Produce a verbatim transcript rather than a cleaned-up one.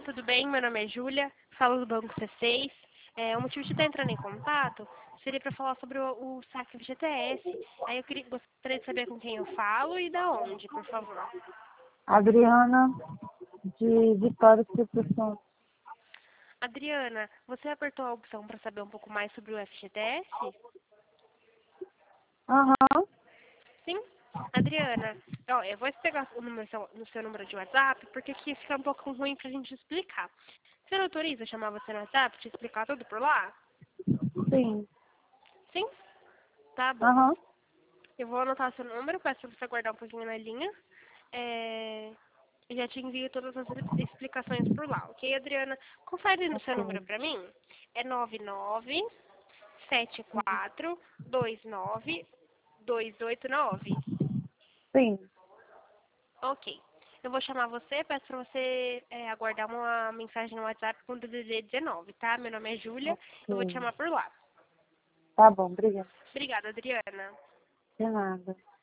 tudo bem? Meu nome é Júlia, falo do Banco C seis. É, o motivo de estar entrando em contato seria para falar sobre o, o saque F G T S. Aí eu queria, gostaria de saber com quem eu falo e da onde, por favor. Adriana, de Vitória Espírito Santo. Adriana, você apertou a opção para saber um pouco mais sobre o F G T S? Aham, Sim? Adriana, ó, eu vou pegar o número, seu- no seu número de WhatsApp, porque aqui fica um pouco ruim pra gente explicar. Você não autoriza chamar você no WhatsApp, te explicar tudo por lá? sim. Sim? Tá bom. Aham, Eu vou anotar seu número, peço pra você aguardar um pouquinho na linha. É... e já te envio todas as explicações por lá, ok, Adriana? Confere no seu número ok. pra mim. É nove nove sete quatro dois nove dois oito nove. Sim, Ok. Eu vou chamar você, peço pra você é, aguardar uma mensagem no WhatsApp com o D D D dezenove, tá? Meu nome é Júlia, eu vou te ok. chamar por lá. Tá bom, obrigada. Obrigada, Adriana. De nada.